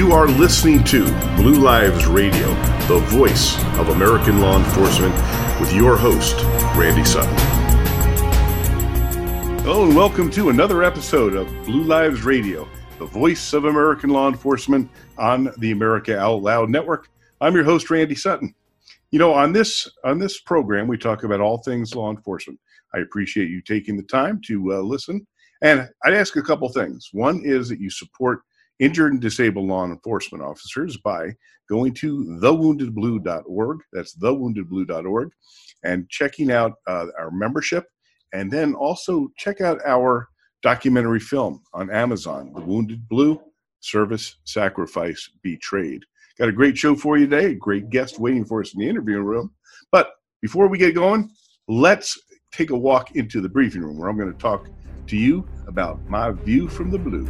You are listening to Blue Lives Radio, the voice of American law enforcement, with your host, Randy Sutton. Hello and welcome to another episode of Blue Lives Radio, the voice of American law enforcement on the America Out Loud Network. I'm your host, Randy Sutton. You know, on this program, we talk about all things law enforcement. I appreciate you taking the time to listen. And I'd ask a couple things. One is that you support injured and disabled law enforcement officers by going to thewoundedblue.org. That's thewoundedblue.org, and checking out our membership. And then also check out our documentary film on Amazon, The Wounded Blue, Service, Sacrifice, Betrayed. Got a great show for you today, a great guest waiting for us in the interview room. But before we get going, let's take a walk into the briefing room where I'm going to talk to you about my view from the blue.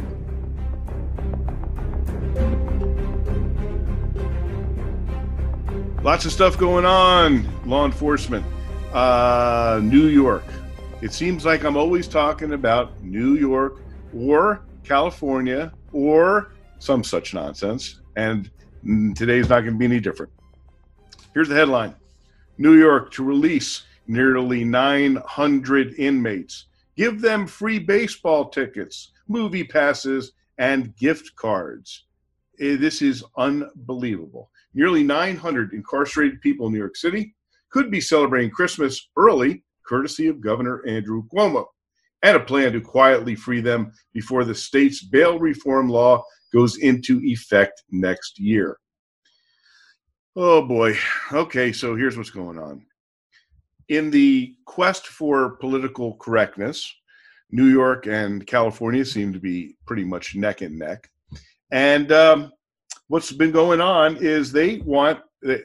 Lots of stuff going on, law enforcement. New York. It seems like I'm always talking about New York or California or some such nonsense, and today's not going to be any different. Here's the headline. New York to release nearly 900 inmates. Give them free baseball tickets, movie passes, and gift cards. This is unbelievable. Nearly 900 incarcerated people in New York City could be celebrating Christmas early, courtesy of Governor Andrew Cuomo, and a plan to quietly free them before the state's bail reform law goes into effect next year. Oh boy. Okay, so here's what's going on. In the quest for political correctness, New York and California seem to be pretty much neck and neck. And what's been going on is they want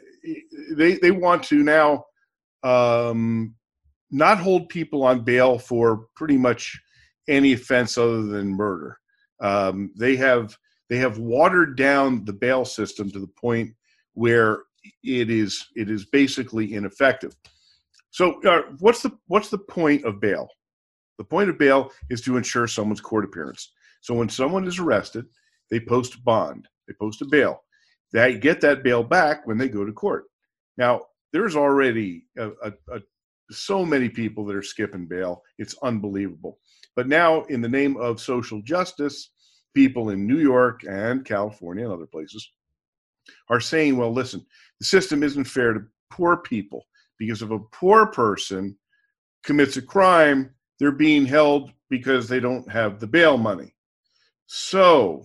to now not hold people on bail for pretty much any offense other than murder. They have watered down the bail system to the point where it is basically ineffective. So what's the point of bail? The point of bail is to ensure someone's court appearance. So when someone is arrested, they post a bond, they post a bail. They get that bail back when they go to court. Now, there's already so many people that are skipping bail. It's unbelievable. But now, in the name of social justice, people in New York and California and other places are saying, well, listen, the system isn't fair to poor people, because if a poor person commits a crime, they're being held because they don't have the bail money. So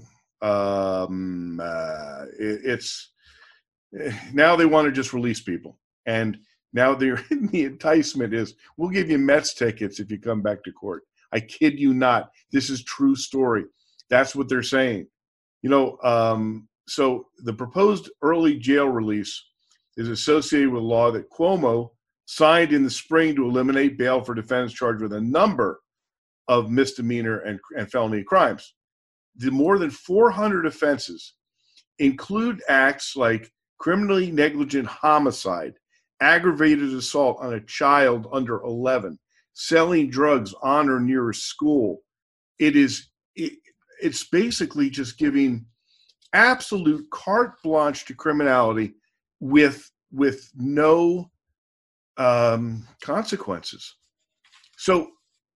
it's now they want to just release people, and now the enticement is, we'll give you Mets tickets if you come back to court. I kid you not. This is true story. That's what they're saying. You know, so the proposed early jail release is associated with a law that Cuomo signed in the spring to eliminate bail for defendants charged with a number of misdemeanor and felony crimes. The more than 400 offenses include acts like criminally negligent homicide, aggravated assault on a child under 11, selling drugs on or near a school. It's basically just giving absolute carte blanche to criminality with no consequences. So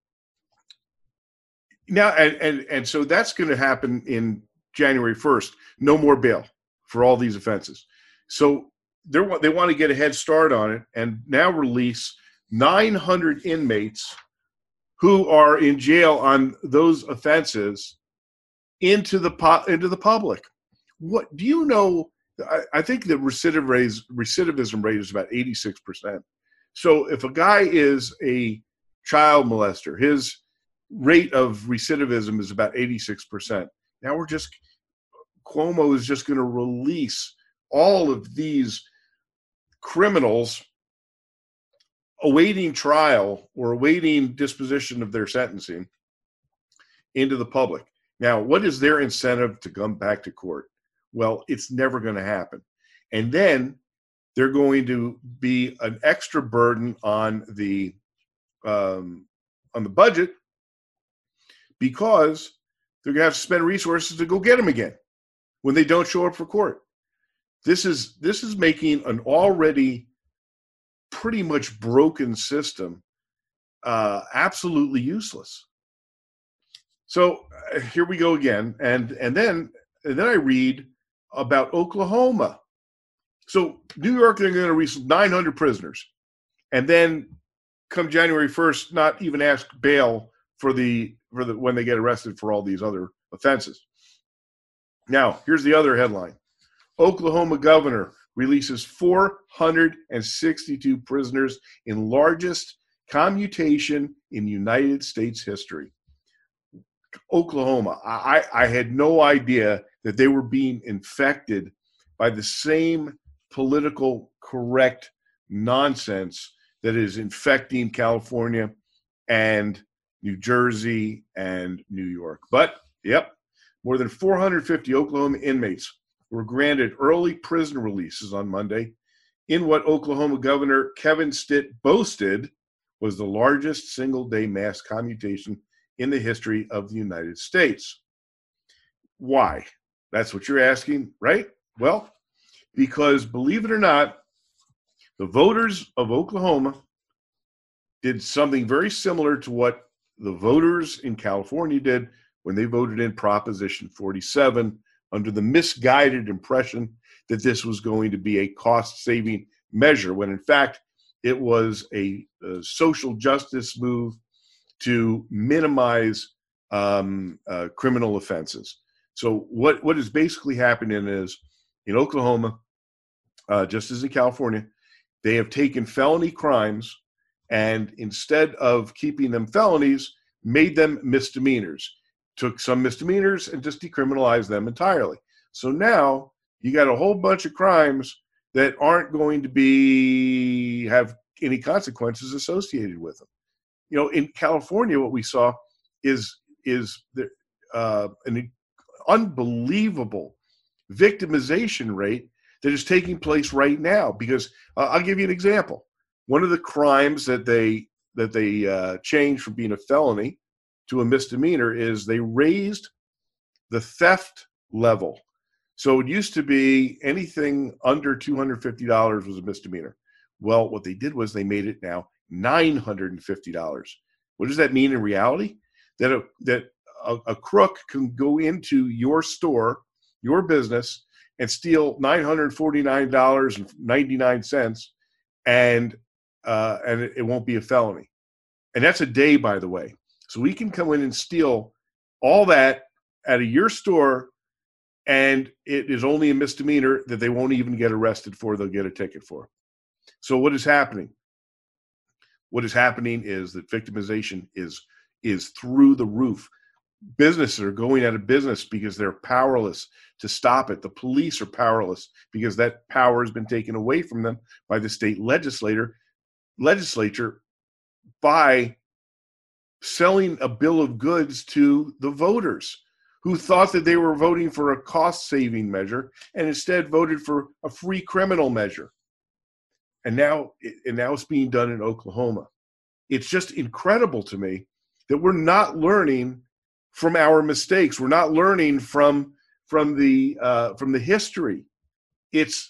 now, and so that's going to happen in January 1st. No more bail for all these offenses. So they want to get a head start on it and now release 900 inmates who are in jail on those offenses into the public. What do you know? I think the recidivism rate is about 86%. So if a guy is a child molester, his rate of recidivism is about 86%. Now Cuomo is just going to release all of these criminals awaiting trial or awaiting disposition of their sentencing into the public. Now, what is their incentive to come back to court? Well, it's never going to happen. And then they're going to be an extra burden on the budget, because they're going to have to spend resources to go get them again. when they don't show up for court. This is making an already pretty much broken system absolutely useless. So here we go again, and then I read about Oklahoma. So New York, they're going to release 900 prisoners, and then come January 1st, not even ask bail for the when they get arrested for all these other offenses. Now, here's the other headline. Oklahoma governor releases 462 prisoners in largest commutation in United States history. Oklahoma, I had no idea that they were being infected by the same political correct nonsense that is infecting California and New Jersey and New York. But, yep, more than 450 Oklahoma inmates were granted early prison releases on Monday in what Oklahoma Governor Kevin Stitt boasted was the largest single-day mass commutation in the history of the United States. Why? That's what you're asking, right? Well, because believe it or not, the voters of Oklahoma did something very similar to what the voters in California did when they voted in Proposition 47 under the misguided impression that this was going to be a cost-saving measure, when in fact it was a social justice move to minimize criminal offenses. So what is basically happening is in Oklahoma, just as in California, they have taken felony crimes and instead of keeping them felonies, made them misdemeanors. Took some misdemeanors and just decriminalized them entirely. So now you got a whole bunch of crimes that aren't going to have any consequences associated with them. You know, in California, what we saw is an unbelievable victimization rate that is taking place right now. Because I'll give you an example. One of the crimes that they changed from being a felony to a misdemeanor is they raised the theft level. So it used to be anything under $250 was a misdemeanor. Well, what they did was they made it now $950. What does that mean in reality? That a crook can go into your store, your business, and steal $949.99, and it won't be a felony. And that's a day, by the way. So we can come in and steal all that out of your store, and it is only a misdemeanor that they won't even get arrested for. They'll get a ticket for. So what is happening? What is happening is that victimization is through the roof. Businesses are going out of business because they're powerless to stop it. The police are powerless because that power has been taken away from them by the state legislature by selling a bill of goods to the voters who thought that they were voting for a cost-saving measure and instead voted for a free criminal measure. And now it's being done in Oklahoma. It's just incredible to me that we're not learning from our mistakes. We're not learning from the history. It's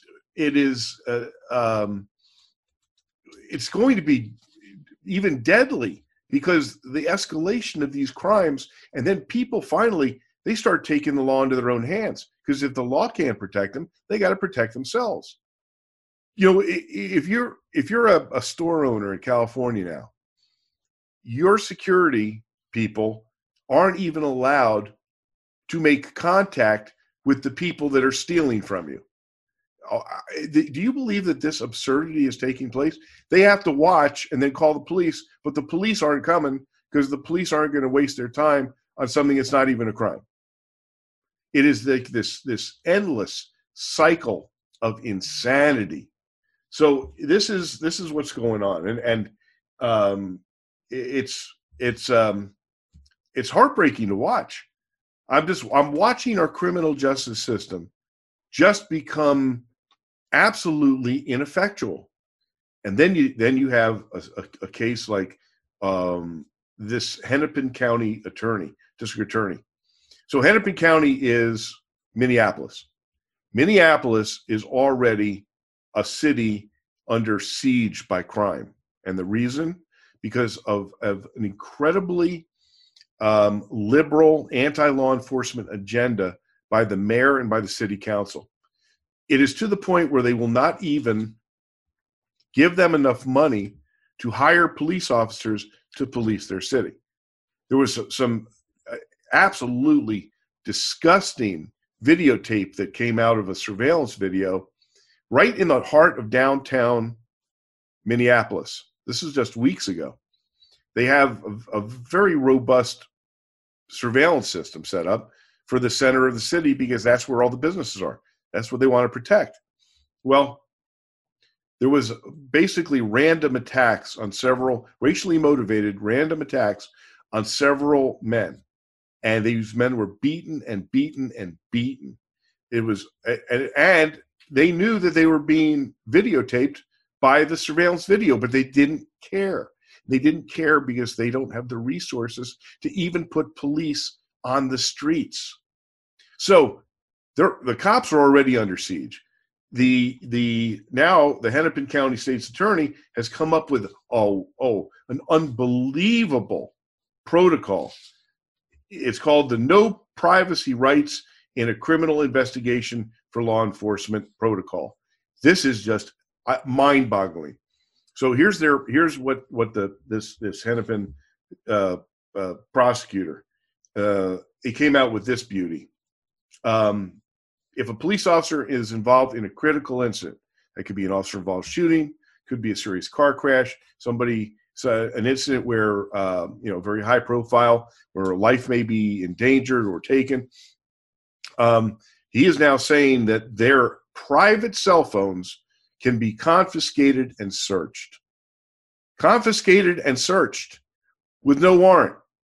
going to be even deadly because the escalation of these crimes, and then people finally, they start taking the law into their own hands, because if the law can't protect them, they got to protect themselves. You know, if you're a store owner in California now, your security people aren't even allowed to make contact with the people that are stealing from you. Do you believe that this absurdity is taking place? They have to watch and then call the police, but the police aren't coming because the police aren't going to waste their time on something that's not even a crime. It is like this endless cycle of insanity. So this is what's going on, and it's heartbreaking to watch. I'm watching our criminal justice system just become absolutely ineffectual. And then you have a case like this Hennepin County district attorney. So Hennepin County is Minneapolis. Minneapolis is already a city under siege by crime. And the reason? Because of an incredibly liberal anti-law enforcement agenda by the mayor and by the city council. It is to the point where they will not even give them enough money to hire police officers to police their city. There was some absolutely disgusting videotape that came out of a surveillance video right in the heart of downtown Minneapolis. This is just weeks ago. They have a very robust surveillance system set up for the center of the city because that's where all the businesses are. That's what they want to protect. Well, there was basically random attacks on several racially motivated random attacks on several men. And these men were beaten and beaten and beaten. It was, and they knew that they were being videotaped by the surveillance video, but they didn't care. They didn't care because they don't have the resources to even put police on the streets. So the cops are already under siege. Now the Hennepin County State's Attorney has come up with an unbelievable protocol. It's called the No Privacy Rights in a Criminal Investigation for Law Enforcement Protocol. This is just mind-boggling. So here's what this Hennepin prosecutor he came out with this beauty. If a police officer is involved in a critical incident, that could be an officer-involved shooting, could be a serious car crash, an incident where very high profile, where a life may be endangered or taken. He is now saying that their private cell phones can be confiscated and searched. Confiscated and searched with no warrant.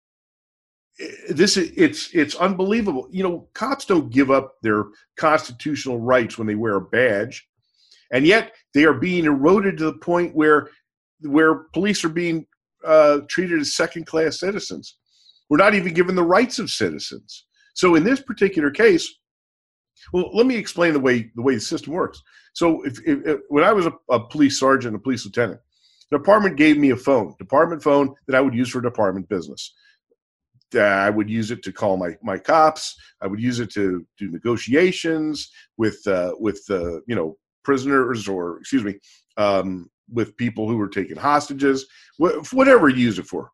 It's unbelievable. Cops don't give up their constitutional rights when they wear a badge, and yet they are being eroded to the point where police are being treated as second-class citizens. We're not even given the rights of citizens. So in this particular case, well, let me explain the way the system works. So if when I was a police sergeant, a police lieutenant, the department gave me a department phone that I would use for department business. I would use it to call my cops. I would use it to do negotiations with prisoners, or with people who were taking hostages, whatever you use it for.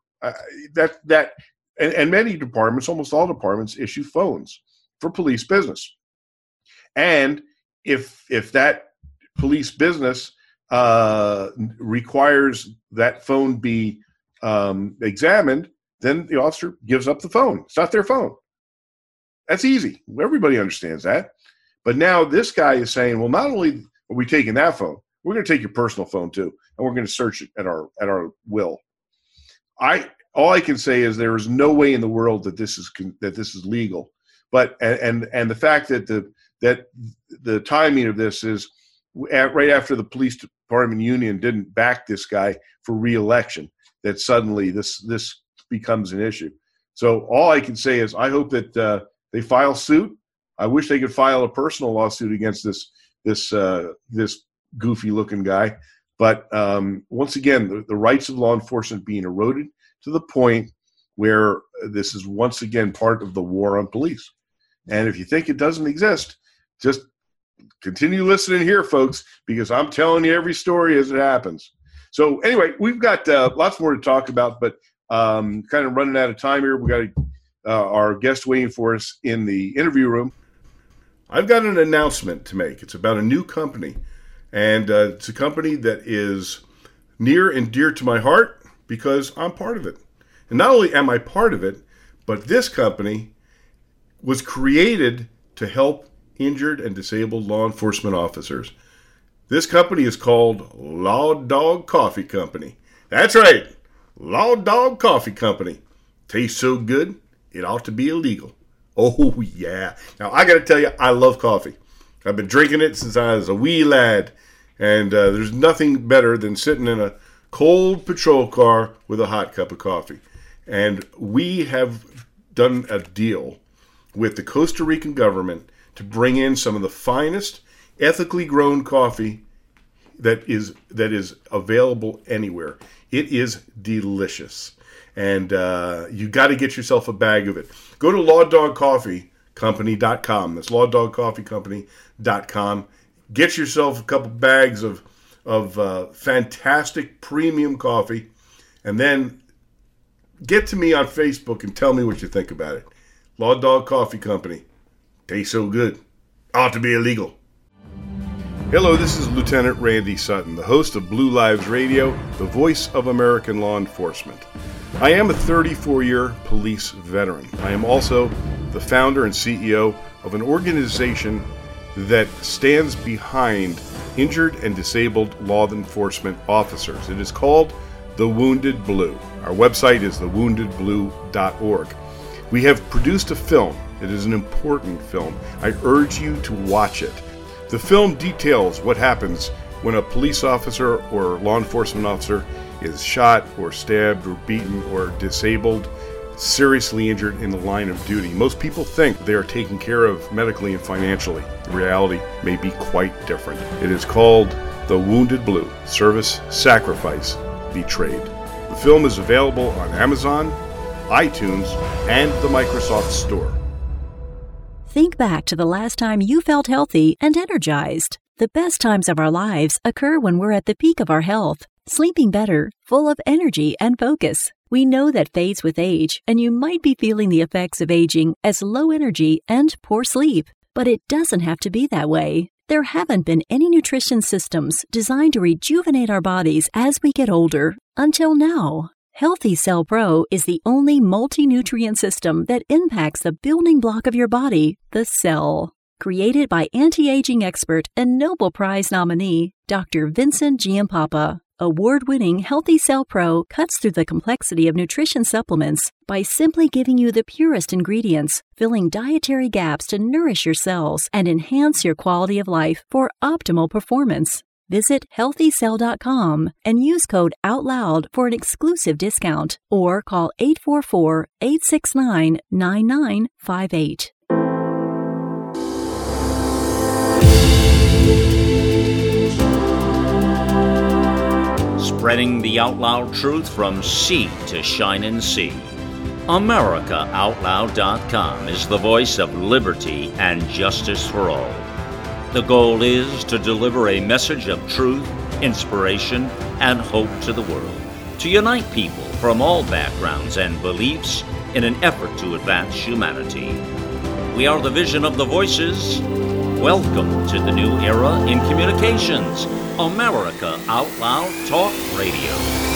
And many departments, almost all departments, issue phones for police business. And if that police business requires that phone be examined, then the officer gives up the phone. It's not their phone. That's easy. Everybody understands that. But now this guy is saying, well, not only are we taking that phone, we're going to take your personal phone too, and we're going to search it at our will. All I can say is there is no way in the world that this is legal. But and the fact that the timing of this is right after the police department union didn't back this guy for re-election, that suddenly this becomes an issue. So all I can say is I hope that they file suit. I wish they could file a personal lawsuit against this goofy looking guy. But once again, the rights of law enforcement being eroded to the point where this is once again part of the war on police. And if you think it doesn't exist, just continue listening here, folks, because I'm telling you every story as it happens. So anyway, we've got lots more to talk about, but kind of running out of time here. We got our guest waiting for us in the interview room. I've got an announcement to make. It's about a new company, and it's a company that is near and dear to my heart because I'm part of it. And not only am I part of it, but this company was created to help injured and disabled law enforcement officers. This company is called Law Dog Coffee Company. That's right, Law Dog Coffee Company. Tastes so good, it ought to be illegal. Oh, yeah. Now, I got to tell you, I love coffee. I've been drinking it since I was a wee lad, and there's nothing better than sitting in a cold patrol car with a hot cup of coffee. And we have done a deal with the Costa Rican government to bring in some of the finest, ethically grown coffee that is available anywhere. It is delicious. And you got to get yourself a bag of it. Go to lawdogcoffeecompany.com. That's lawdogcoffeecompany.com. Get yourself a couple bags of fantastic premium coffee, and then get to me on Facebook and tell me what you think about it. Law Dog Coffee Company. Tastes so good. Ought to be illegal. Hello, this is Lieutenant Randy Sutton, the host of Blue Lives Radio, the voice of American law enforcement. I am a 34-year police veteran. I am also the founder and CEO of an organization that stands behind injured and disabled law enforcement officers. It is called The Wounded Blue. Our website is thewoundedblue.org. We have produced a film. It is an important film. I urge you to watch it. The film details what happens when a police officer or law enforcement officer is shot or stabbed or beaten or disabled, seriously injured in the line of duty. Most people think they are taken care of medically and financially. The reality may be quite different. It is called The Wounded Blue: Service, Sacrifice, Betrayed. The film is available on Amazon, iTunes, and the Microsoft Store. Think back to the last time you felt healthy and energized. The best times of our lives occur when we're at the peak of our health, sleeping better, full of energy and focus. We know that fades with age, and you might be feeling the effects of aging as low energy and poor sleep. But it doesn't have to be that way. There haven't been any nutrition systems designed to rejuvenate our bodies as we get older until now. Healthy Cell Pro is the only multi-nutrient system that impacts the building block of your body, the cell. Created by anti-aging expert and Nobel Prize nominee, Dr. Vincent Giampapa, award-winning Healthy Cell Pro cuts through the complexity of nutrition supplements by simply giving you the purest ingredients, filling dietary gaps to nourish your cells and enhance your quality of life for optimal performance. Visit healthycell.com and use code OUTLOUD for an exclusive discount, or call 844-869-9958. Spreading the out loud truth from sea to shining sea. AmericaOutloud.com is the voice of liberty and justice for all. The goal is to deliver a message of truth, inspiration, and hope to the world, to unite people from all backgrounds and beliefs in an effort to advance humanity. We are the vision of the voices. Welcome to the new era in communications, America Out Loud Talk Radio.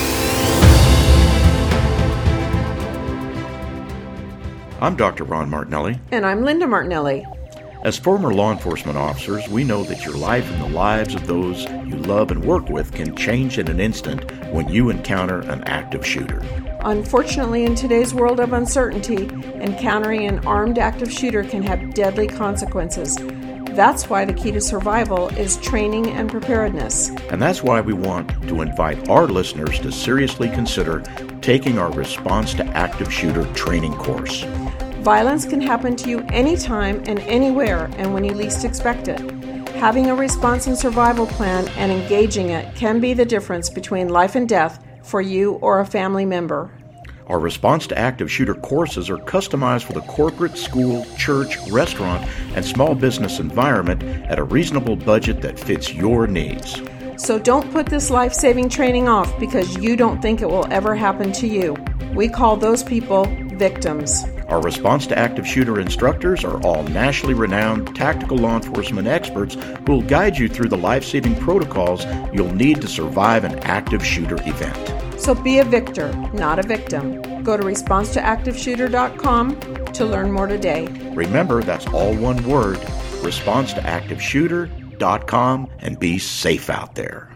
I'm Dr. Ron Martinelli. And I'm Linda Martinelli. As former law enforcement officers, we know that your life and the lives of those you love and work with can change in an instant when you encounter an active shooter. Unfortunately, in today's world of uncertainty, encountering an armed active shooter can have deadly consequences. That's why the key to survival is training and preparedness. And that's why we want to invite our listeners to seriously consider taking our Response to Active Shooter training course. Violence can happen to you anytime and anywhere and when you least expect it. Having a response and survival plan and engaging it can be the difference between life and death for you or a family member. Our Response to Active Shooter courses are customized for the corporate, school, church, restaurant, and small business environment at a reasonable budget that fits your needs. So don't put this life-saving training off because you don't think it will ever happen to you. We call those people victims. Our Response to Active Shooter instructors are all nationally renowned tactical law enforcement experts who will guide you through the life-saving protocols you'll need to survive an active shooter event. So be a victor, not a victim. Go to responsetoactiveshooter.com to learn more today. Remember, that's all one word, responsetoactiveshooter.com, and be safe out there.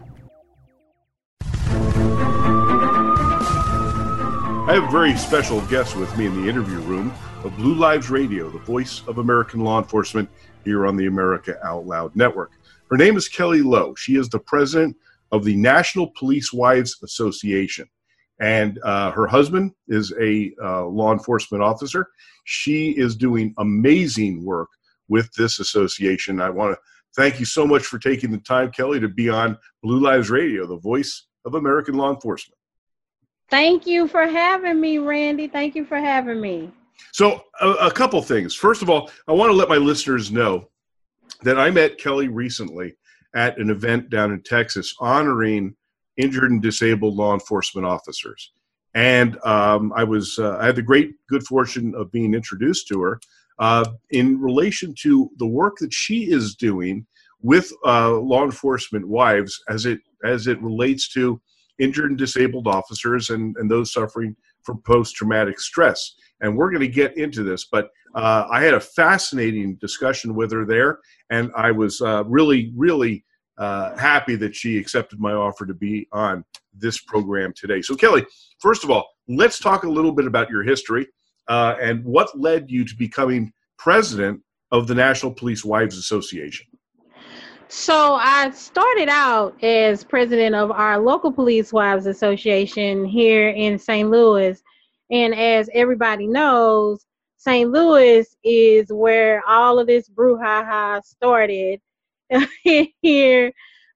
I have a very special guest with me in the interview room of Blue Lives Radio, the voice of American law enforcement here on the America Out Loud Network. Her name is Kelly Lowe. She is the president of the National Police Wives Association, and her husband is a law enforcement officer. She is doing amazing work with this association. I want to thank you so much for taking the time, Kelly, to be on Blue Lives Radio, the voice of American law enforcement. Thank you for having me, Randy. Thank you for having me. So a couple things. First of all, I want to let my listeners know that I met Kelly recently at an event down in Texas honoring injured and disabled law enforcement officers. And I had the good fortune of being introduced to her in relation to the work that she is doing with law enforcement wives as it relates to injured and disabled officers and those suffering from post-traumatic stress. And we're going to get into this, but I had a fascinating discussion with her there, and I was really, really happy that she accepted my offer to be on this program today. So, Kelly, first of all, let's talk a little bit about your history and what led you to becoming president of the National Police Wives Association. So I started out as president of our local Police Wives Association here in St. Louis. And as everybody knows, St. Louis is where all of this brouhaha started here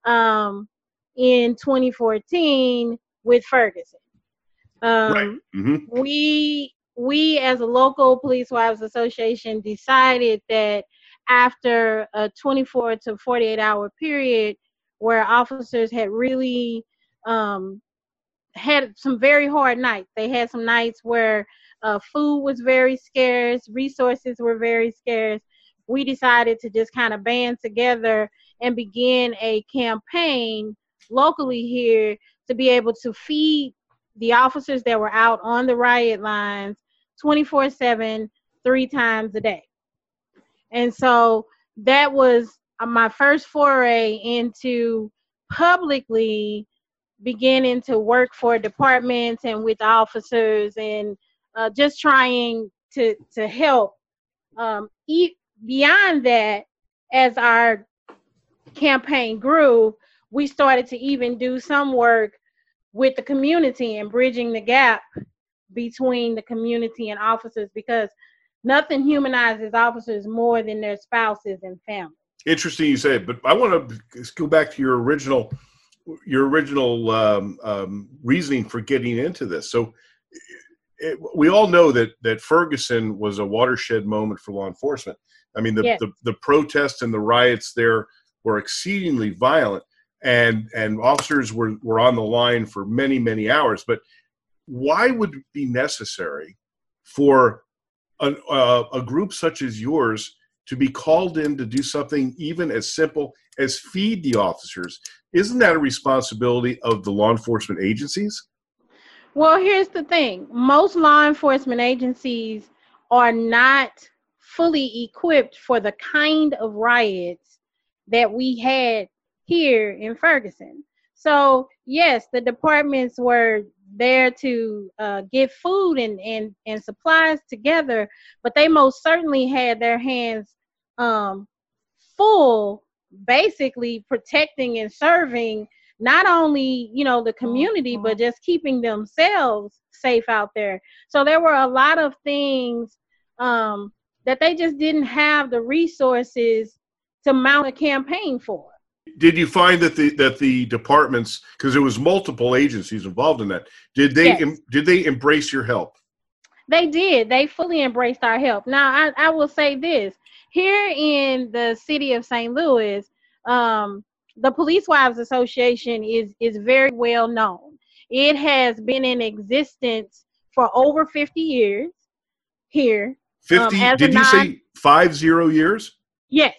in 2014 with Ferguson. Right. Mm-hmm. We as a local Police Wives Association decided that after a 24 to 48 hour period where officers had really had some very hard nights. They had some nights where food was very scarce, resources were very scarce. We decided to just kind of band together and begin a campaign locally here to be able to feed the officers that were out on the riot lines 24/7, 3 times a day. And so that was my first foray into publicly beginning to work for departments and with officers and just trying to help. Beyond that, as our campaign grew, we started to even do some work with the community and bridging the gap between the community and officers, because nothing humanizes officers more than their spouses and family. Interesting you say it, but I want to go back to your original reasoning for getting into this. So we all know that Ferguson was a watershed moment for law enforcement. I mean, the protests and the riots there were exceedingly violent, and officers were on the line for many, many hours. But why would it be necessary for a group such as yours to be called in to do something even as simple as feed the officers? Isn't that a responsibility of the law enforcement agencies? Well, here's the thing. Most law enforcement agencies are not fully equipped for the kind of riots that we had here in Ferguson. So, yes, the departments were there to get food and supplies together, but they most certainly had their hands full, basically protecting and serving not only, the community, but just keeping themselves safe out there. So there were a lot of things that they just didn't have the resources to mount a campaign for. Did you find that the departments, because there was multiple agencies involved in that, did they embrace your help? They did. They fully embraced our help. Now, I will say this. Here in the city of St. Louis, the Police Wives Association is very well known. It has been in existence for over 50 years here. 50? Did you say 50 years? Yes.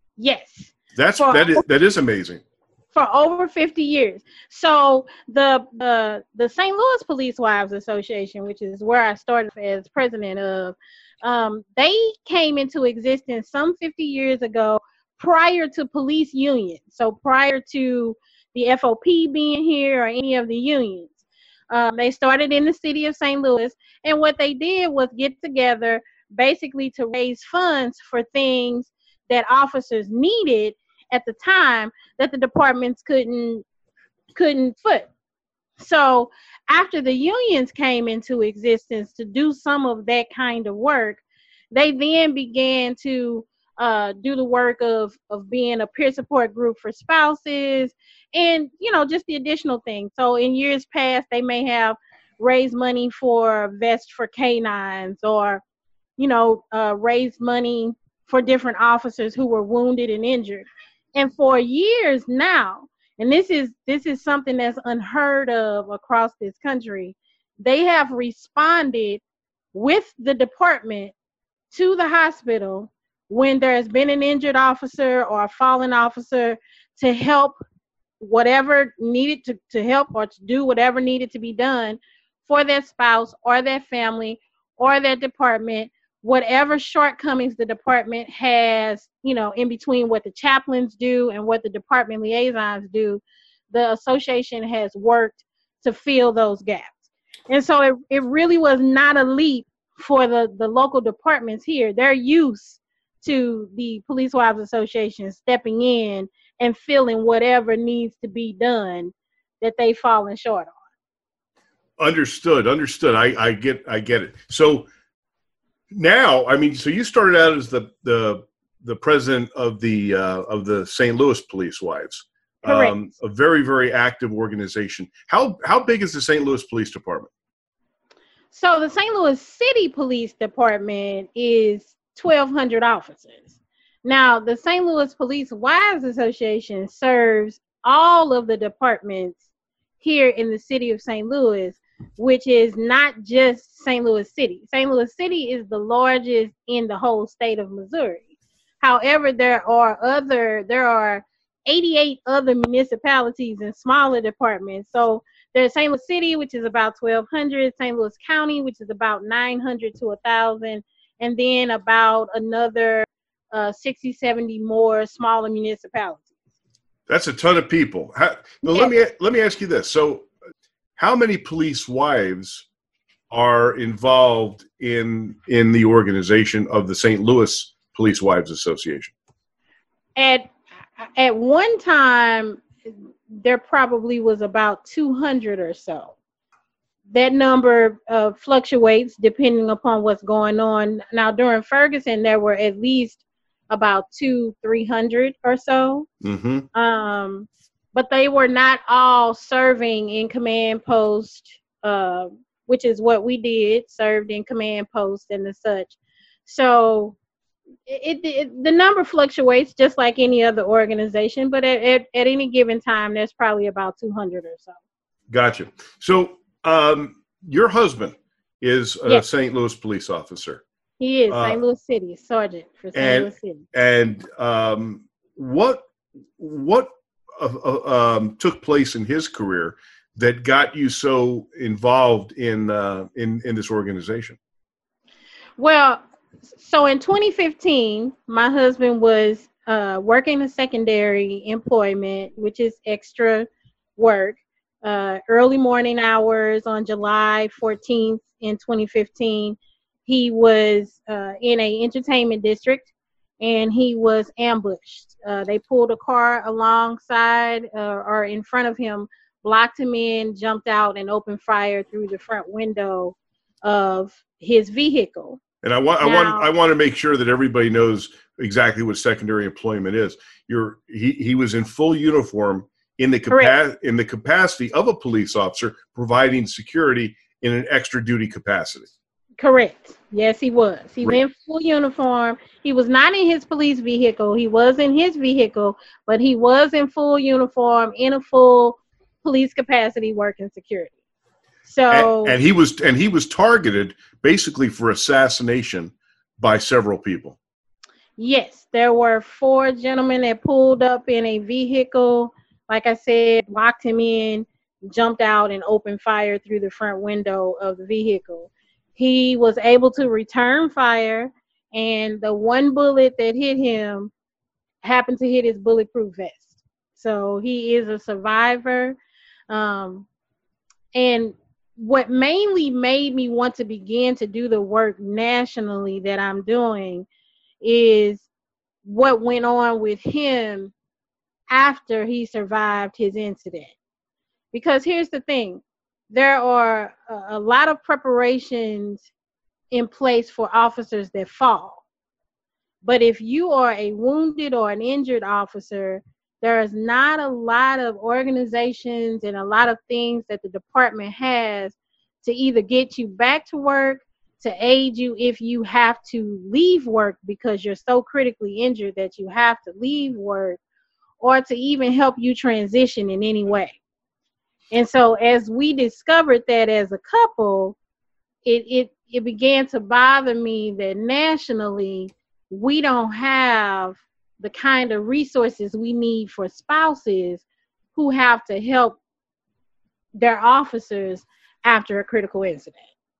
That is amazing. For over 50 years. So the St. Louis Police Wives Association, which is where I started as president of, they came into existence some 50 years ago prior to police unions. So prior to the FOP being here or any of the unions. They started in the city of St. Louis, and what they did was get together basically to raise funds for things that officers needed at the time that the departments couldn't foot. So after the unions came into existence to do some of that kind of work, they then began to do the work of being a peer support group for spouses, and just the additional things. So in years past, they may have raised money for vests for canines, or raised money for different officers who were wounded and injured. And for years now, and this is something that's unheard of across this country, they have responded with the department to the hospital when there has been an injured officer or a fallen officer, to help whatever needed to help, or to do whatever needed to be done for their spouse or their family or their department, whatever shortcomings the department has, in between what the chaplains do and what the department liaisons do. The association has worked to fill those gaps. And so it really was not a leap for the local departments here. They're used to the Police Wives Association stepping in and filling whatever needs to be done that they've fallen short on. Understood. I get it. So now, so you started out as the president of the St. Louis Police Wives. Correct. A very, very active organization. How big is the St. Louis Police Department? So the St. Louis City Police Department is 1,200 officers. Now, the St. Louis Police Wives Association serves all of the departments here in the city of St. Louis, which is not just St. Louis City. St. Louis City is the largest in the whole state of Missouri. However, there are 88 other municipalities and smaller departments. So there's St. Louis City, which is about 1,200, St. Louis County, which is about 900 to 1,000, and then about another 60, 70 more smaller municipalities. That's a ton of people. Let me ask you this. So how many police wives are involved in the organization of the St. Louis Police Wives Association? At one time, there probably was about 200 or so. That number fluctuates depending upon what's going on. Now, during Ferguson, there were at least about 200-300 or so. Mm-hmm. But they were not all serving in command post, which is what we did, served in command post and the such. So the number fluctuates just like any other organization, but at any given time, there's probably about 200 or so. Gotcha. So your husband is a St. Louis police officer. He is St. Louis City Sergeant for St. Louis City. And what took place in his career that got you so involved in this organization? Well, so in 2015, my husband was working a secondary employment, which is extra work, early morning hours on July 14th in 2015. He was in a entertainment district, and he was ambushed. They pulled a car alongside or in front of him, blocked him in, jumped out, and opened fire through the front window of his vehicle. And I want to make sure that everybody knows exactly what secondary employment is. He was in full uniform in the capacity of a police officer, providing security in an extra duty capacity. Correct. Yes, he was. He was in full uniform. He was not in his police vehicle. He was in his vehicle, but he was in full uniform, in a full police capacity, working security. So and he was targeted basically for assassination by several people. Yes, there were 4 gentlemen that pulled up in a vehicle, like I said, locked him in, jumped out, and opened fire through the front window of the vehicle. He was able to return fire, and the one bullet that hit him happened to hit his bulletproof vest. So he is a survivor. And what mainly made me want to begin to do the work nationally that I'm doing is what went on with him after he survived his incident. Because here's the thing. There are a lot of preparations in place for officers that fall. But if you are a wounded or an injured officer, there's not a lot of organizations and a lot of things that the department has to either get you back to work, to aid you if you have to leave work because you're so critically injured that you have to leave work, or to even help you transition in any way. And so as we discovered that as a couple, it began to bother me that nationally we don't have the kind of resources we need for spouses who have to help their officers after a critical incident.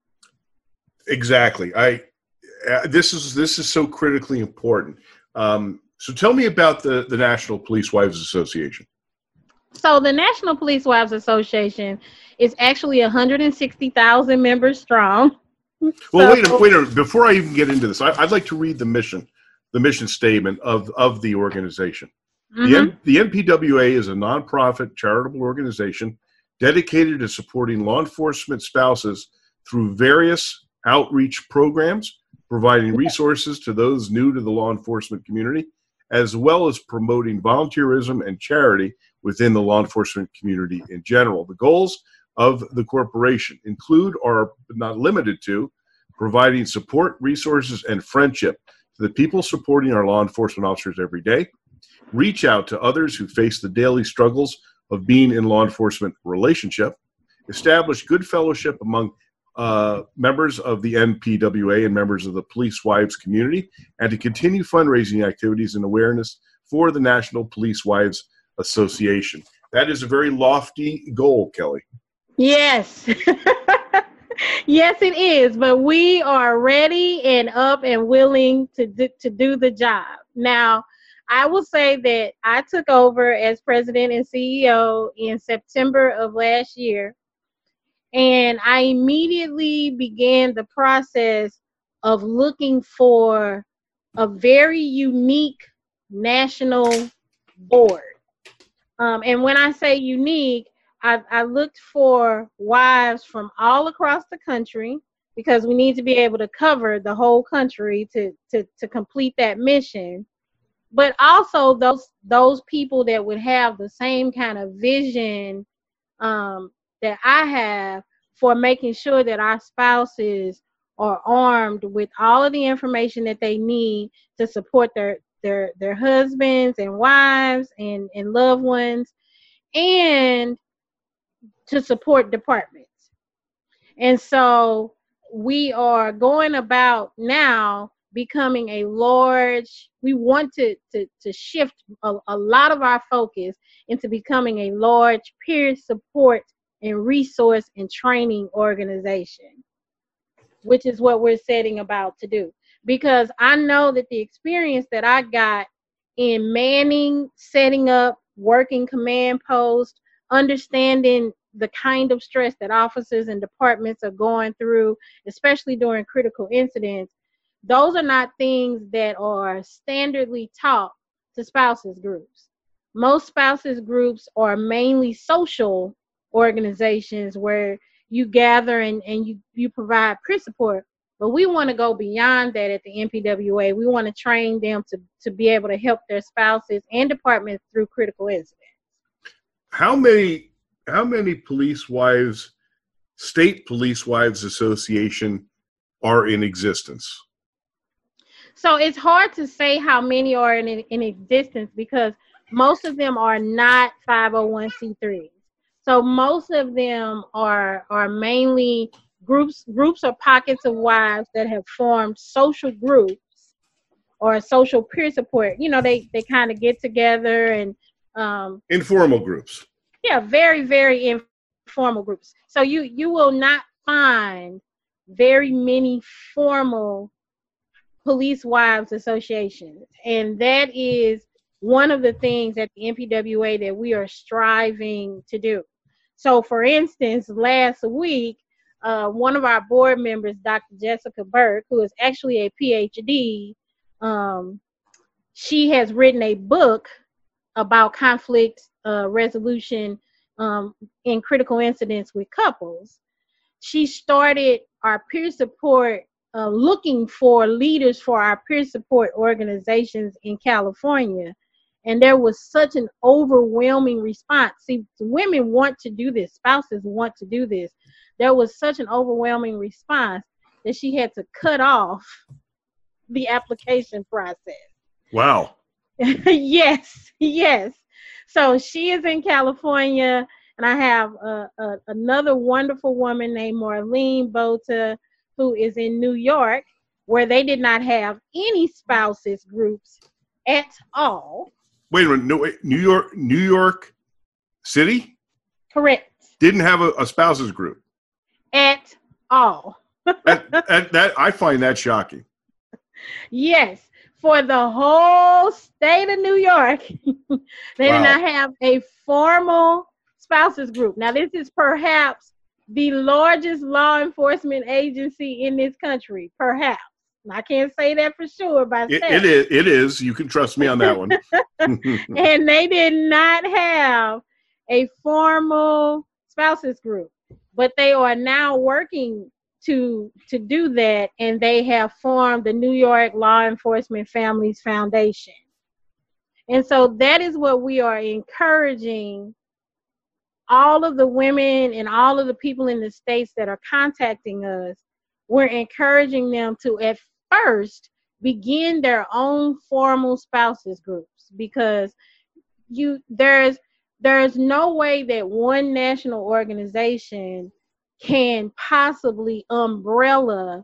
Exactly. This is so critically important. So tell me about the National Police Wives Association. So the National Police Wives Association is actually 160,000 members strong. Well, wait a minute. Before I even get into this, I'd like to read the mission statement of the organization. Mm-hmm. The NPWA is a nonprofit charitable organization dedicated to supporting law enforcement spouses through various outreach programs, providing resources to those new to the law enforcement community, as well as promoting volunteerism and charity within the law enforcement community in general. The goals of the corporation include, or not limited to, providing support, resources, and friendship to the people supporting our law enforcement officers every day, reach out to others who face the daily struggles of being in law enforcement relationship, establish good fellowship among members of the NPWA and members of the Police Wives community, and to continue fundraising activities and awareness for the National Police Wives Association. That is a very lofty goal, Kelly. Yes. Yes, it is. But we are ready and up and willing to do the job. Now, I will say that I took over as president and CEO in September of last year. And I immediately began the process of looking for a very unique national board. And when I say unique, I looked for wives from all across the country, because we need to be able to cover the whole country to complete that mission. But also those people that would have the same kind of vision that I have for making sure that our spouses are armed with all of the information that they need to support their husbands and wives and loved ones, and to support departments. And so we are going about now becoming a large, we want to shift a lot of our focus into becoming a large peer support and resource and training organization, which is what we're setting about to do. Because I know that the experience that I got in manning, setting up, working command posts, understanding the kind of stress that officers and departments are going through, especially during critical incidents, those are not things that are standardly taught to spouses groups. Most spouses groups are mainly social organizations where you gather and you provide peer support. But we want to go beyond that at the NPWA. We want to train them to be able to help their spouses and departments through critical incidents. How many police wives, state police wives association are in existence? So it's hard to say how many are in existence, because most of them are not 501c3s. So most of them are mainly groups or pockets of wives that have formed social groups or social peer support. You know, they kind of get together and informal groups. Yeah, very, very informal groups. So you will not find very many formal police wives associations. And that is one of the things at the NPWA that we are striving to do. So for instance, last week, one of our board members, Dr. Jessica Burke, who is actually a PhD, she has written a book about conflict resolution in critical incidents with couples. She started our peer support looking for leaders for our peer support organizations in California. And there was such an overwhelming response. See, women want to do this. Spouses want to do this. There was such an overwhelming response that she had to cut off the application process. Wow. Yes. So she is in California, and I have another wonderful woman named Marlene Bota, who is in New York, where they did not have any spouses groups at all. Wait a minute. No, wait, New York City? Correct. Didn't have a spouses group. At all. that I find that shocking. Yes. For the whole state of New York, they did not have a formal spouses group. Now, this is perhaps the largest law enforcement agency in this country, perhaps. I can't say that for sure by it is. You can trust me on that one. And they did not have a formal spouses group, but they are now working to do that, and they have formed the New York Law Enforcement Families Foundation. And so that is what we are encouraging all of the women and all of the people in the states that are contacting us. We're encouraging them to at first begin their own formal spouses groups, because there's no way that one national organization can possibly umbrella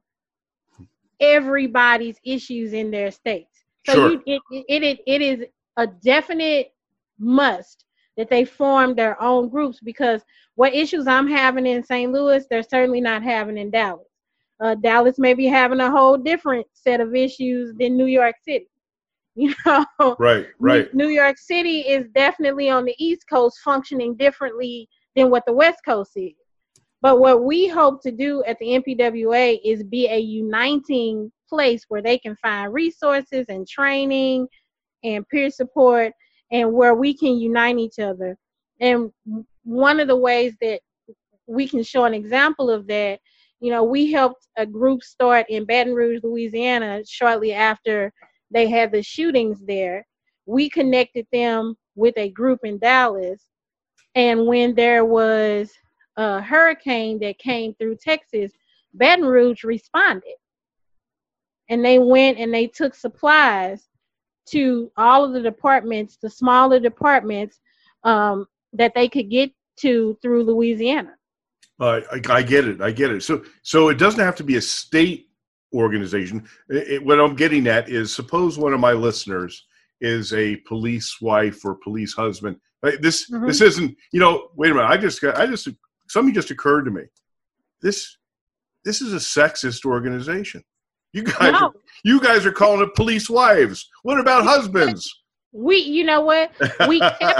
everybody's issues in their states. So sure. It is a definite must that they form their own groups, because what issues I'm having in St. Louis, they're certainly not having in Dallas. Dallas may be having a whole different set of issues than New York City. You know, right. New York City is definitely on the East Coast functioning differently than what the West Coast is. But what we hope to do at the NPWA is be a uniting place where they can find resources and training and peer support, and where we can unite each other. And one of the ways that we can show an example of that, we helped a group start in Baton Rouge, Louisiana, shortly after they had the shootings there. We connected them with a group in Dallas. And when there was a hurricane that came through Texas, Baton Rouge responded. And they went and they took supplies to all of the departments, the smaller departments, that they could get to through Louisiana. I get it. So it doesn't have to be a state organization. What I'm getting at is, suppose one of my listeners is a police wife or police husband. This isn't, wait a minute. Something just occurred to me. This is a sexist organization. You guys are calling it police wives. What about husbands? You know what? We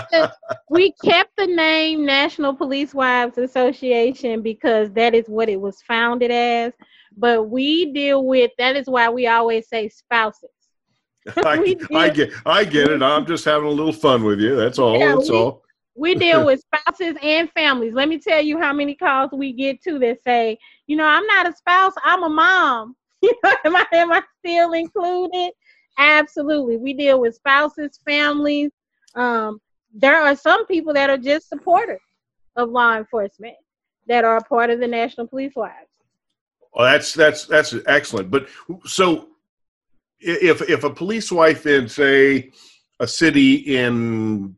kept the name National Police Wives Association because that is what it was founded as. But we deal with, that is why we always say spouses. I get it. I'm just having a little fun with you. That's all. Yeah, that's all. We deal with spouses and families. Let me tell you how many calls we get to that say, I'm not a spouse, I'm a mom. Am I still included? Absolutely. We deal with spouses, families. There are some people that are just supporters of law enforcement that are a part of the National Police Wives. Well, that's excellent. But so if a police wife in, say, a city in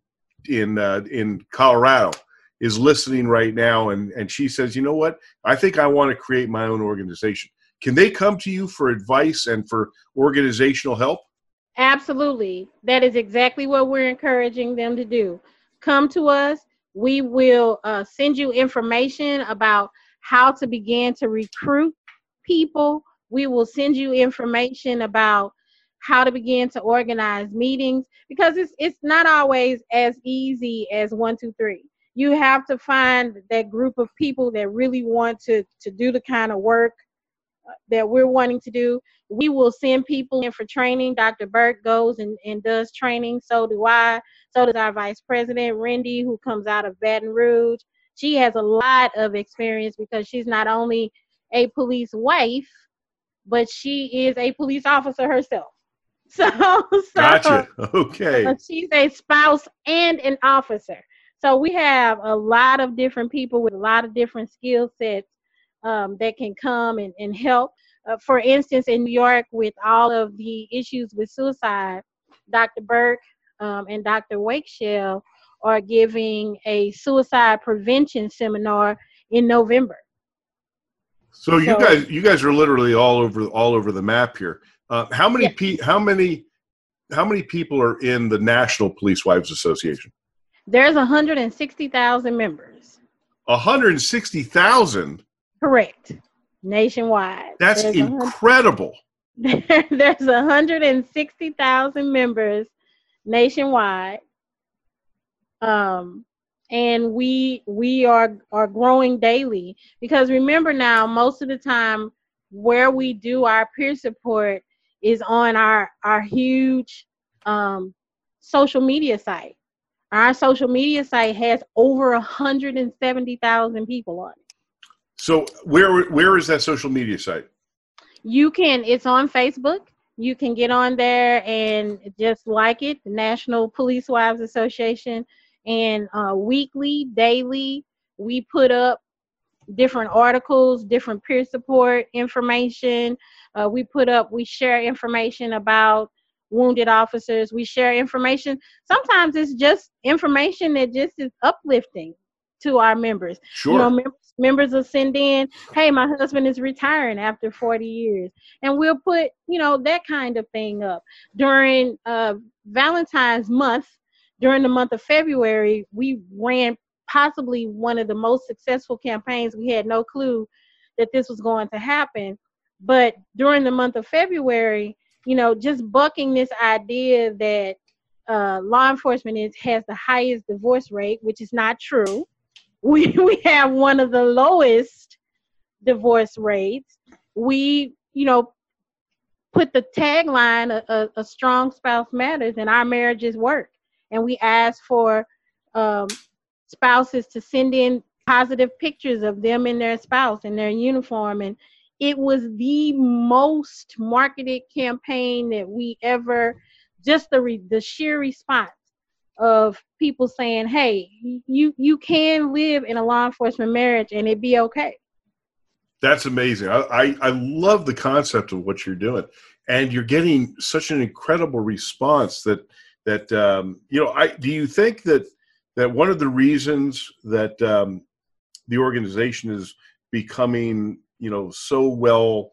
Colorado is listening right now, and she says, you know what, I think I want to create my own organization. Can they come to you for advice and for organizational help? Absolutely. That is exactly what we're encouraging them to do. Come to us. We will send you information about how to begin to recruit people. We will send you information about how to begin to organize meetings, because it's not always as easy as 1, 2, 3. You have to find that group of people that really want to do the kind of work that we're wanting to do. We will send people in for training. Dr. Burke goes and does training. So do I. So does our Vice President, Rendy, who comes out of Baton Rouge. She has a lot of experience because she's not only a police wife, but she is a police officer herself. So Gotcha. Okay. she's a spouse and an officer. So we have a lot of different people with a lot of different skill sets that can come and help. For instance, in New York, with all of the issues with suicide, Dr. Burke and Dr. Wakeshell are giving a suicide prevention seminar in November. So you guys are literally all over the map here. How many people are in the National Police Wives Association? There's 160,000 members. 160,000? Correct. Nationwide. That's incredible. There's 160,000 members nationwide. And we are growing daily, because remember now, most of the time where we do our peer support is on our huge social media site. Our social media site has over 170,000 people on it. So where is that social media site? It's on Facebook. You can get on there and just like it, the National Police Wives Association. And weekly, daily, we put up different articles, different peer support information. We share information about wounded officers. We share information. Sometimes it's just information that just is uplifting to our members. Sure. Members will send in, hey, my husband is retiring after 40 years. And we'll put, that kind of thing up. During Valentine's month, during the month of February, we ran possibly one of the most successful campaigns. We had no clue that this was going to happen. But during the month of February, just bucking this idea that law enforcement has the highest divorce rate, which is not true. We have one of the lowest divorce rates. We, put the tagline, a strong spouse matters, and our marriages work. And we ask for spouses to send in positive pictures of them and their spouse in their uniform. And it was the most marketed campaign that we ever, just the sheer response of people saying, hey, you can live in a law enforcement marriage and it be okay. That's amazing. I love the concept of what you're doing. And you're getting such an incredible response that do you think that one of the reasons that the organization is becoming, so well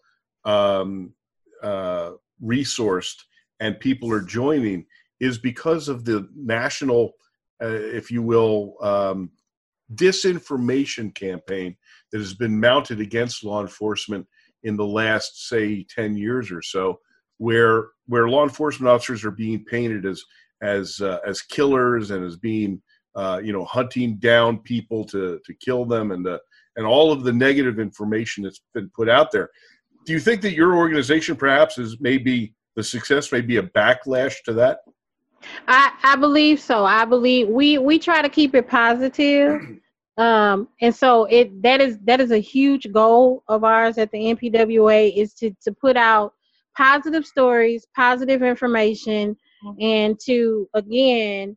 resourced and people are joining is because of the national, if you will, disinformation campaign that has been mounted against law enforcement in the last, say, 10 years or so, where law enforcement officers are being painted as killers and as being, hunting down people to kill them, and all of the negative information that's been put out there. Do you think that your organization perhaps the success may be a backlash to that? I believe so. I believe we try to keep it positive. And so that is a huge goal of ours at the NPWA, is to put out positive stories, positive information, and to again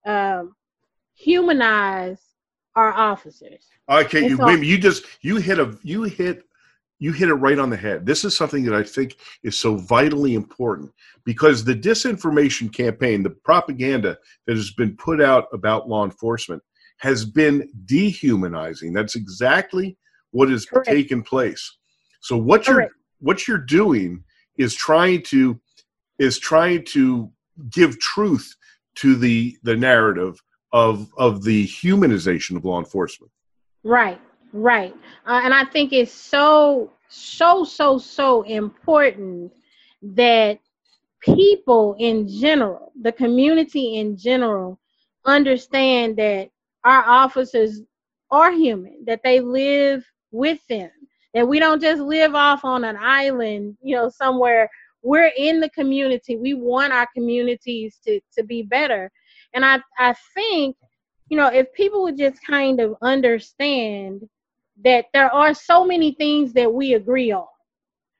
humanize our officers. Okay, you hit it right on the head. This is something that I think is so vitally important, because the disinformation campaign, the propaganda that has been put out about law enforcement has been dehumanizing. That's exactly what has taken place. So what you're doing is trying to give truth to the narrative of the humanization of law enforcement. Right. And I think it's so important that people in general, the community in general, understand that our officers are human, that they live with them, that we don't just live off on an island, somewhere. We're in the community. We want our communities to be better. And I think, if people would just kind of understand that there are so many things that we agree on.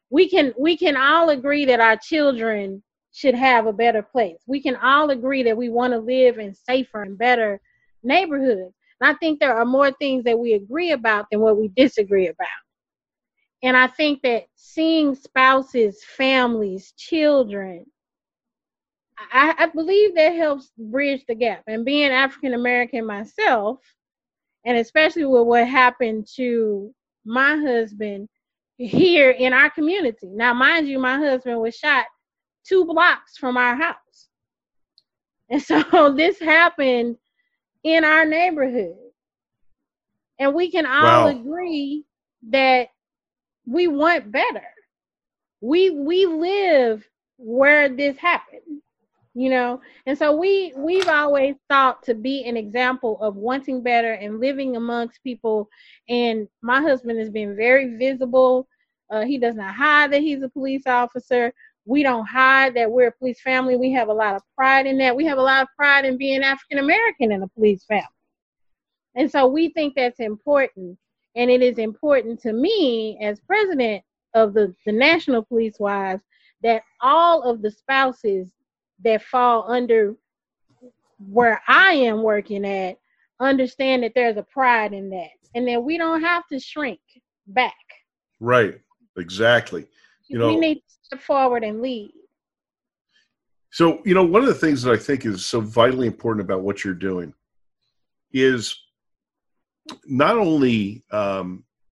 we can all agree that our children should have a better place. We can all agree that we want to live in safer and better neighborhoods. And I think there are more things that we agree about than what we disagree about. And I think that seeing spouses, families, children, I believe that helps bridge the gap. And being African American myself, and especially with what happened to my husband here in our community. Now, mind you, my husband was shot 2 blocks from our house. And so this happened in our neighborhood. And we can all agree that we want better. We live where this happened, you know? And so we've always thought to be an example of wanting better and living amongst people. And my husband has been very visible. He does not hide that he's a police officer. We don't hide that we're a police family. We have a lot of pride in that. We have a lot of pride in being African American in a police family. And so we think that's important. And it is important to me as president of the National Police Wives that all of the spouses that fall under where I am working at understand that there's a pride in that and that we don't have to shrink back. Right. Exactly. We need to step forward and lead. So, one of the things that I think is so vitally important about what you're doing is not only are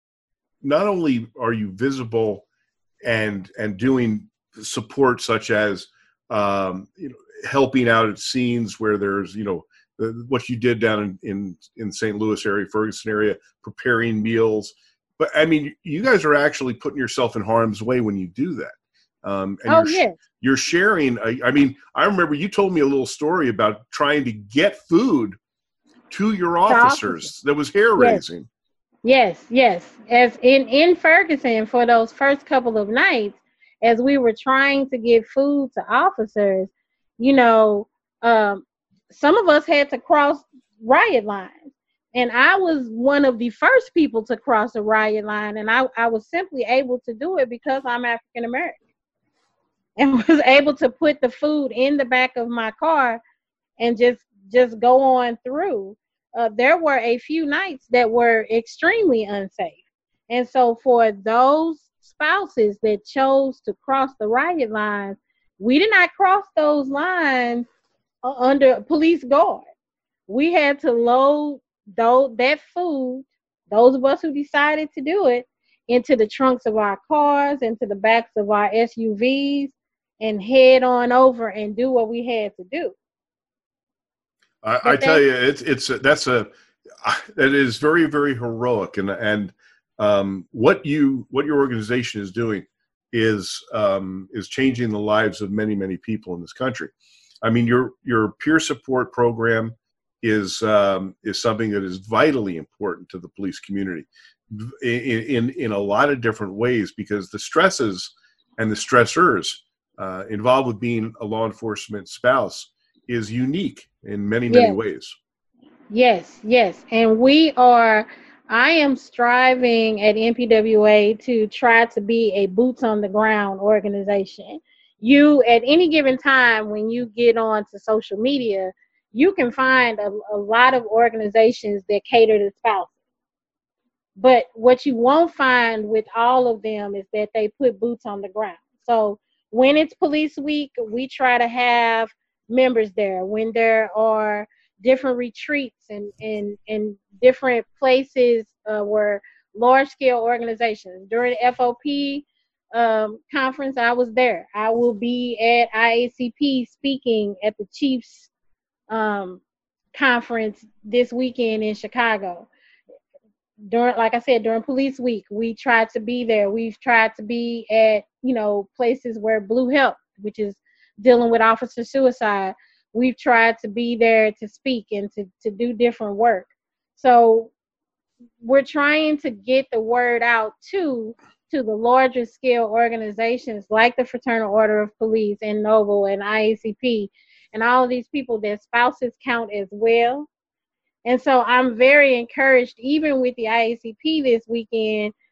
you visible and doing support such as helping out at scenes where there's what you did down in St. Louis area, Ferguson area, preparing meals. But I mean, you guys are actually putting yourself in harm's way when you do that. And you're sharing. I mean, I remember you told me a little story about trying to get food to your officers. That was hair raising. Yes. As in Ferguson, for those first couple of nights, as we were trying to give food to officers, some of us had to cross riot lines. And I was one of the first people to cross a riot line. And I was simply able to do it because I'm African American and was able to put the food in the back of my car and just go on through. There were a few nights that were extremely unsafe. And so for those spouses that chose to cross the riot lines, we did not cross those lines under police guard. We had to load that food, those of us who decided to do it, into the trunks of our cars, into the backs of our SUVs, and head on over and do what we had to do. I tell you, that is very, very heroic, and what your organization is doing is changing the lives of many, many people in this country. I mean, your peer support program is something that is vitally important to the police community in a lot of different ways, because the stresses and the stressors involved with being a law enforcement spouse is unique in many, many ways. Yes. And I am striving at NPWA to try to be a boots on the ground organization. You, at any given time, when you get onto social media, you can find a lot of organizations that cater to spouses. But what you won't find with all of them is that they put boots on the ground. So when it's police week, we try to have members there. When there are different retreats and different places where large-scale organizations. During the FOP conference, I was there. I will be at IACP speaking at the Chiefs conference this weekend in Chicago. Like I said, during police week, we tried to be there. We've tried to be at, places where Blue Help, which is dealing with officer suicide, we've tried to be there to speak and to do different work. So we're trying to get the word out to the larger scale organizations like the Fraternal Order of Police and Noble and IACP and all of these people that spouses count as well. And so I'm very encouraged, even with the IACP this weekend,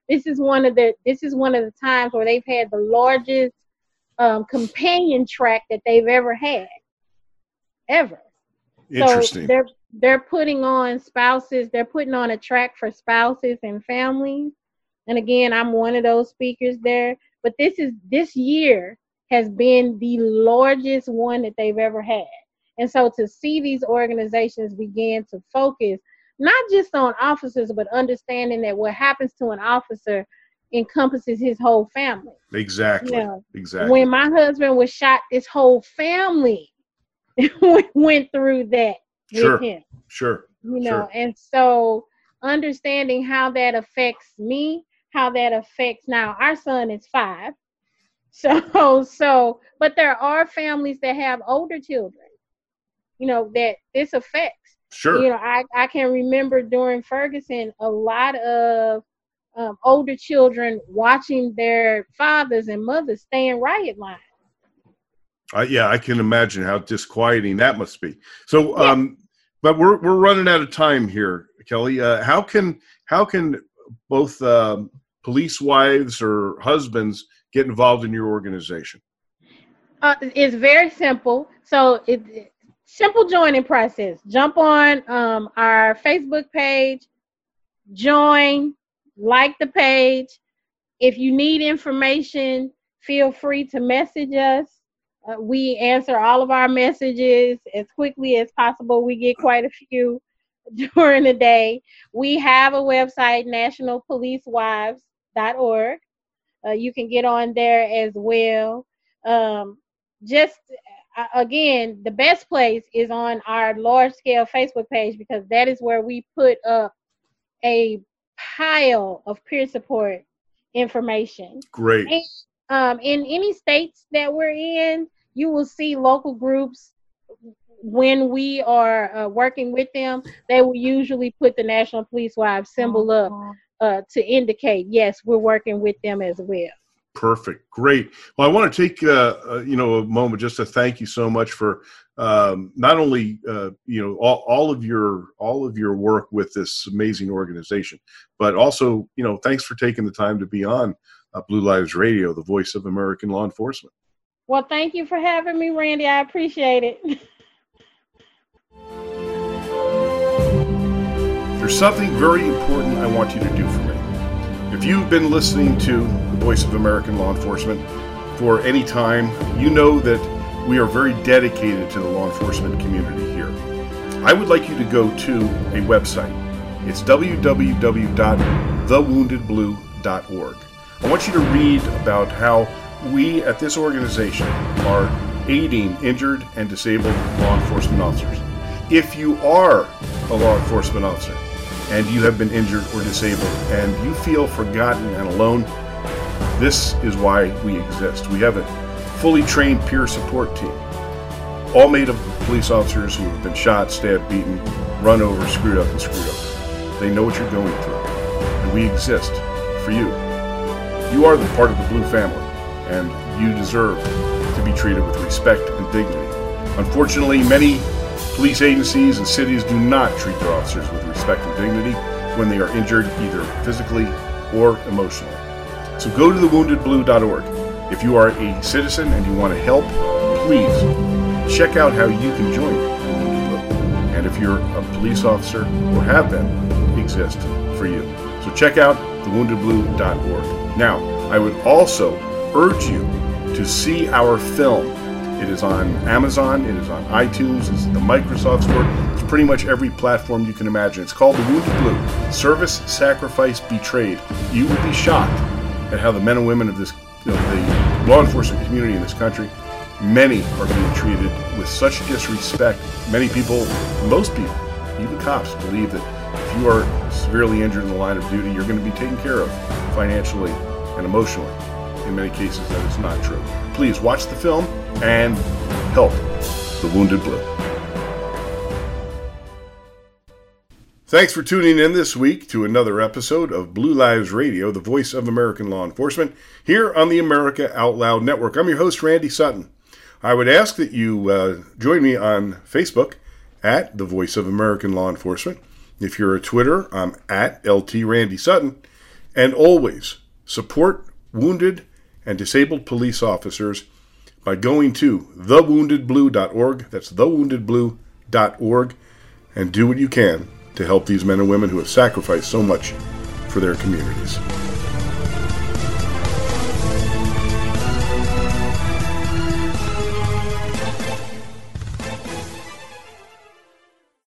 this is one of the times where they've had the largest companion track that they've ever had. Ever. Interesting. So they're putting on spouses, they're putting on a track for spouses and families. And again, I'm one of those speakers there. But this year has been the largest one that they've ever had. And so to see these organizations begin to focus not just on officers, but understanding that what happens to an officer encompasses his whole family. Exactly. Exactly. When my husband was shot, this whole family went through that with him. Sure. And so understanding how that affects me, how that affects now our son is 5. So but there are families that have older children, that this affects. Sure. I can remember during Ferguson a lot of older children watching their fathers and mothers stay in riot lines. I can imagine how disquieting that must be. So, but we're running out of time here, Kelly. How can both police wives or husbands get involved in your organization? It's very simple. So simple joining process. Jump on our Facebook page, join, like the page. If you need information, feel free to message us. We answer all of our messages as quickly as possible. We get quite a few during the day. We have a website, nationalpolicewives.org. You can get on there as well. Again, the best place is on our large-scale Facebook page, because that is where we put up a pile of peer support information. Great. And, in any states that we're in, you will see local groups. When we are working with them, they will usually put the National Police Wives symbol up to indicate, yes, we're working with them as well. Perfect. Great. Well, I want to take a moment just to thank you so much for not only all of your work with this amazing organization, but also thanks for taking the time to be on Blue Lives Radio, the voice of American law enforcement. Well, thank you for having me, Randy. I appreciate it. There's something very important I want you to do for me. If you've been listening to the Voice of American Law Enforcement for any time, you know that we are very dedicated to the law enforcement community here. I would like you to go to a website. It's www.thewoundedblue.org. I want you to read about how we at this organization are aiding injured and disabled law enforcement officers. If you are a law enforcement officer and you have been injured or disabled and you feel forgotten and alone, this is why we exist. We have a fully trained peer support team, all made of police officers who have been shot, stabbed, beaten, run over, screwed up, and screwed over. They know what you're going through, and we exist for you. You are the part of the Blue family, and you deserve to be treated with respect and dignity. Unfortunately, many police agencies and cities do not treat their officers with respect and dignity when they are injured, either physically or emotionally. So go to thewoundedblue.org. If you are a citizen and you want to help, please check out how you can join the Wounded Blue. And if you're a police officer or have been, exist for you. So check out thewoundedblue.org. Now, I would also urge you to see our film. It is on Amazon, it is on iTunes, it's the Microsoft Store, it's pretty much every platform you can imagine. It's called The Wounded Blue, Service, Sacrifice, Betrayed. You will be shocked at how the men and women of this, the law enforcement community in this country, many are being treated with such disrespect. Many people, most people, even cops, believe that if you are severely injured in the line of duty, you're going to be taken care of financially and emotionally. In many cases, that is not true. Please watch the film and help the Wounded Blue. Thanks for tuning in this week to another episode of Blue Lives Radio, the voice of American law enforcement, here on the America Out Loud Network. I'm your host, Randy Sutton. I would ask that you join me on Facebook at the voice of American law enforcement. If you're a Twitter, I'm at LT Randy Sutton. And always support wounded and disabled police officers by going to thewoundedblue.org. That's thewoundedblue.org. And do what you can to help these men and women who have sacrificed so much for their communities.